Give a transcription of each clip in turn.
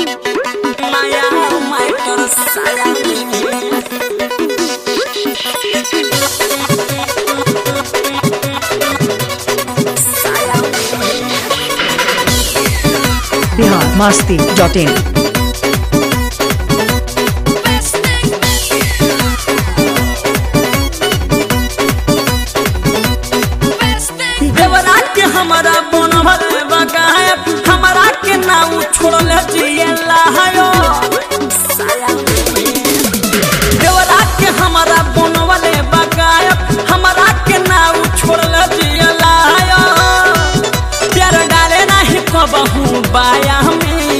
नया मैटर साया biharmasti.in देवरा के हमारा बनल बगायब हमारा के नाम छोड़ल जियला हयो देवरा के हमारा बनल बगायब हमारा के नाम छोड़ल जियला हयो प्यार डाले नहीं कबहू बाया में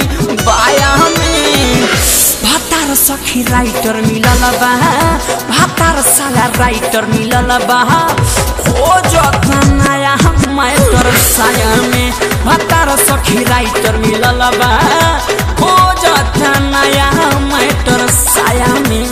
भातार सखी राइटर मिलल बा भातार साला राइटर मिलल बा ओ जो नया मैटर साया में भातार सखी राइटर मिलल बा ओ जो नया मैटर साया में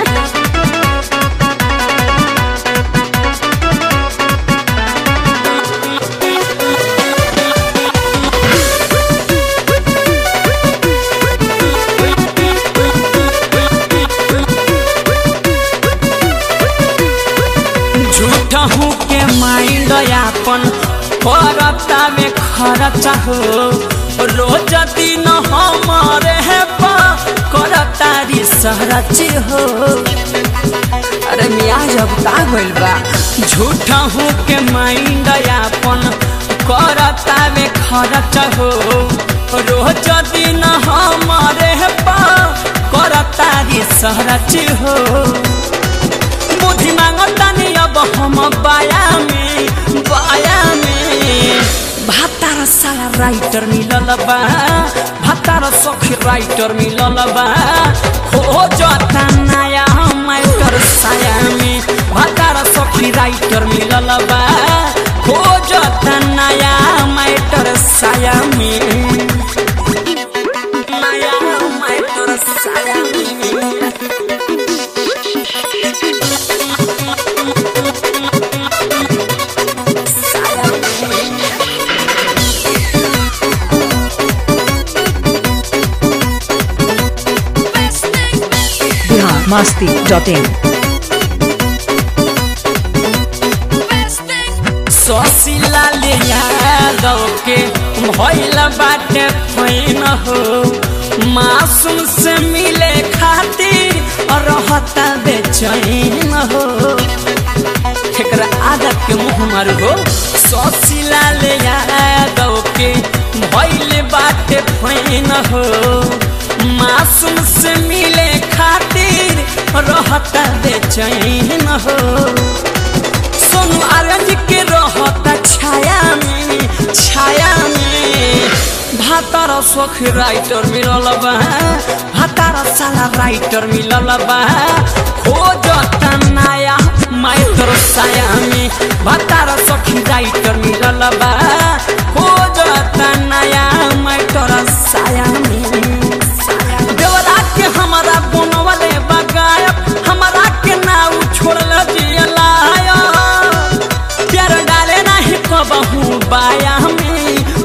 झूठहू के माइंड यापन करता में खर्चा हो रोज दिन हमारे है करता रिसर्च हो अरे मियाँ जब का भइल बा झूठहू के माइंड यापन करता में खर्चा हो रोज दिन हमारे है करता रिसर्च हो बुद्धि मांगता नहीं अब हम बाया में भातार साला राइटर मिलल बा भातार सखी राइटर मिलल बा खोजता नया मैटर साया में भातार सखी राइटर मिलल बा खोजता नया मैटर साया में नया मैटर साया में biharmasti.in ससिला ले यादव के भइल बाटे फैन हो मासूम से मिले खातिर रहता बेचैन हो एकरा आदत के मुँह मारू हो ससिला ले यादव के भइल बाटे फैन हो मासूम से मिले खातिर रहता बेचैन हो सोनू आरज के रहता छाया में भातार सखी राइटर मिलल बा भातार साला राइटर मिलल बा खोजता नया मैटर साया में भातार सखी राइटर मिलल बा खोजता नया मैटर साया में देवरा के हमारा बनवले बगायब हमारा के नाम छोड़ल जियला प्यार डाले नहीं कबहू बाया में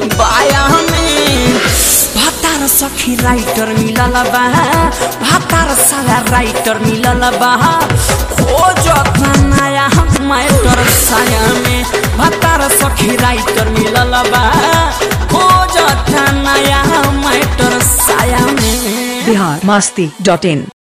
भातार सखी राइटर मिलल बा भातार साला राइटर मिलल बा खोजता नया मैटर साया में भातार सखी राइटर मिलल बा खोजता नया मैटर साया में biharmasti.in